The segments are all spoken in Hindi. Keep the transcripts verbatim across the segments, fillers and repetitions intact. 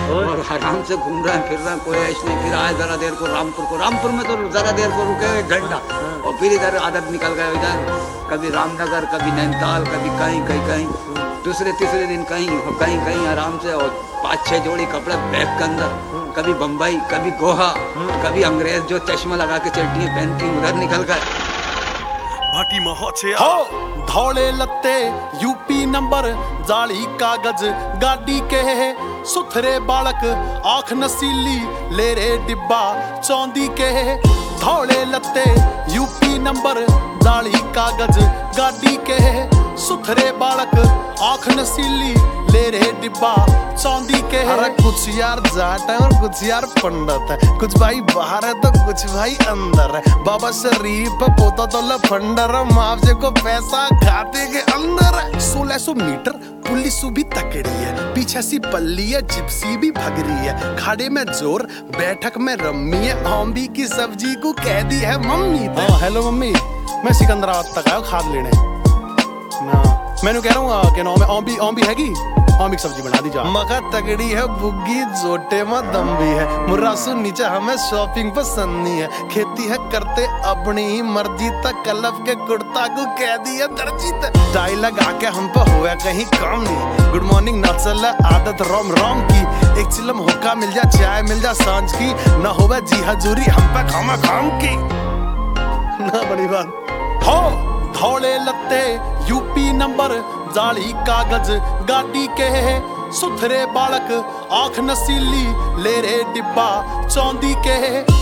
और आराम से घूम रहे हैं फिर रहे हैं, कोई ऐसा नहीं। फिर आए जरा देर को रामपुर को, रामपुर में तो जरा देर को रुके एक घंटा, और फिर इधर आदत निकल गए इधर, कभी रामनगर, कभी नैनीताल, कभी कहीं कहीं कहीं, दूसरे तीसरे दिन कहीं कहीं कहीं आराम से, और पाँच छह जोड़ी कपड़े बैग के अंदर, कभी बम्बई, कभी गोहा, कभी अंग्रेज जो चश्मा लगा के चड्डियाँ पहनती उधर निकल गए। भाटी महोचे हो धौले लत्ते यूपी नंबर जाली कागज गाड़ी के सुथरे बालक आंख नसीली ले रे डिब्बा चौंदी के धौले लत्ते यूपी नंबर जाली कागज गाड़ी के सुथरे बालक आंख नसीली ले रे डिब्बा चौंदी के। अरे कुछ यार जाट है और कुछ यार पंडित है, कुछ भाई बाहर है तो कुछ भाई अंदर है। बाबा शरीफ पोता तो लफंडर, मुआवजे को पैसा खाते के अंदर है। सोलह सौ मीटर पुलिस भी तकड़ी है, पीछे सी पल्ली है, जिप्सी भी भग रही है। खाड़े में जोर बैठक में रम्मी है, आंबी की सब्जी को कह दी है मम्मी। हाँ हेलो मम्मी, मैं सिकंदराबाद तक आया खाद लेने ना, मैंने कह रहा हूँ कि नाम है आंबी, आंबी हैगी आंबी की सब्जी बना दी जा। मका तगड़ी है बुग्गी जोटे में दम भी है, मुर्रासू नीचे हमें शॉपिंग पसंद नहीं है। खेती है करते अपनी ही मर्जी तक, कलफ के कुर्ता को कह दिया दर्जी तक। टाई लगा के हम पे हुआ कहीं काम नहीं, गुड मॉर्निंग ना चल आदत रोम रोम की। एक चिलम होका मिल जा, चाय मिल जा सांझ की, ना होवे जी हजूरी हम पे खामा खाम की। ना बड़ी बात हो धौले लत्ते यूपी नंबर जाली कागज गाड़ी के सुथरे बालक आंख नसीली ले रे डिब्बा चौंदी के।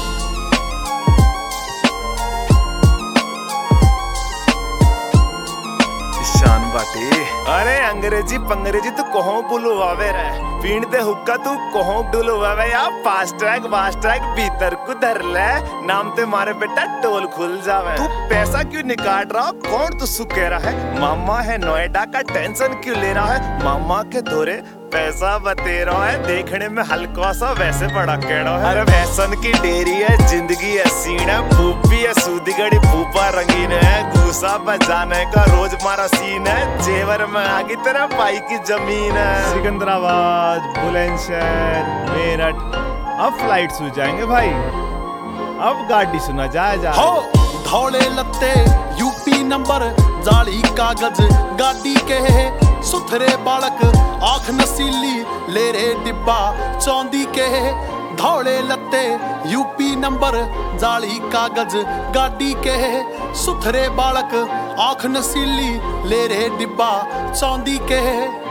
शान बाटे अरे अंग्रेजी पंग्रेजी तू कहो बुलवावे रे, पीण दे हुक्का तू कहो डुलवावे या फास्ट ट्रैक फास्ट ट्रैक भीतर को धर ले, नाम ते मारे बेटा टोल खुल जावे। तू पैसा क्यों निकाल रहा, कौन तू सु कह रहा है, मामा है नोएडा का टेंशन क्यों ले रहा है। मामा के धोरे पैसा बतेरा है, देखने में हल्का सा वैसे बड़ा केड़ा है। अरे फैशन की डेरी है, जिंदगी है सीन है, भूपी है सूदीगढ़ी भूपा रंगीन है, घूसा बजाने का रोज मारा सीन है, जेवर में आगे तेरा भाई की जमीन है। सिकंदराबाद, बुलंदशहर, मेरठ, अब फ्लाइट सु जाएंगे भाई, अब गाड़ी सुना जाए जा। हो धौले लत्ते यूपी नंबर जाली कागज गाड़ी के सुथरे बालक आंख नसीली ले रे डिब्बा चौंदी के धौले लत्ते यूपी नंबर जाली कागज गाड़ी के सुथरे बालक आंख नसीली ले रे डिब्बा चौंदी के।